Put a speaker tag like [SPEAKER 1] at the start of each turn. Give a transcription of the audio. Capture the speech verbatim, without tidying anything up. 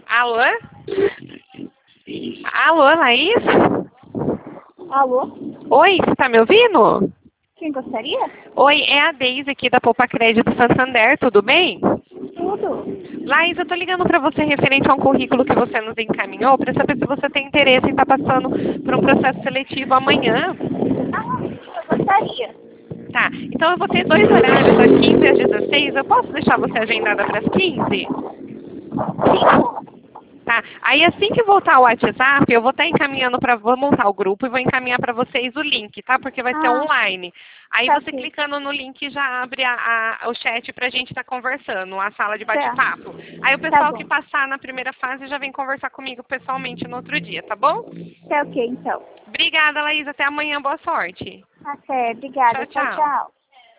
[SPEAKER 1] Alô? Alô, Laís?
[SPEAKER 2] Alô?
[SPEAKER 1] Oi, você tá me ouvindo?
[SPEAKER 2] Quem gostaria?
[SPEAKER 1] Oi, é a Deise aqui da Poupa Crédito Santander, tudo bem?
[SPEAKER 2] Tudo.
[SPEAKER 1] Laís, eu tô ligando para você referente a um currículo que você nos encaminhou para saber se você tem interesse em estar passando por um processo seletivo amanhã.
[SPEAKER 2] Ah, eu gostaria.
[SPEAKER 1] Tá, então eu vou ter dois horários, das quinze às dezesseis. Eu posso deixar você agendada para as quinze?
[SPEAKER 2] Sim.
[SPEAKER 1] Tá, aí assim que voltar o WhatsApp, eu vou estar encaminhando para, vou montar o grupo e vou encaminhar para vocês o link, tá? Porque vai ser
[SPEAKER 2] Ah,
[SPEAKER 1] online. Aí
[SPEAKER 2] tá
[SPEAKER 1] você
[SPEAKER 2] ok.
[SPEAKER 1] clicando no link já abre a, a, o chat pra gente estar conversando, a sala de
[SPEAKER 2] Tá.
[SPEAKER 1] bate-papo. Aí o
[SPEAKER 2] Tá
[SPEAKER 1] pessoal
[SPEAKER 2] bom.
[SPEAKER 1] que passar na primeira fase já vem conversar comigo pessoalmente no outro dia, tá bom?
[SPEAKER 2] Tá ok, então.
[SPEAKER 1] Obrigada, Laís. Até amanhã. Boa sorte.
[SPEAKER 2] Até. Obrigada.
[SPEAKER 1] Tchau,
[SPEAKER 2] Tchau,
[SPEAKER 1] tchau.
[SPEAKER 2] tchau.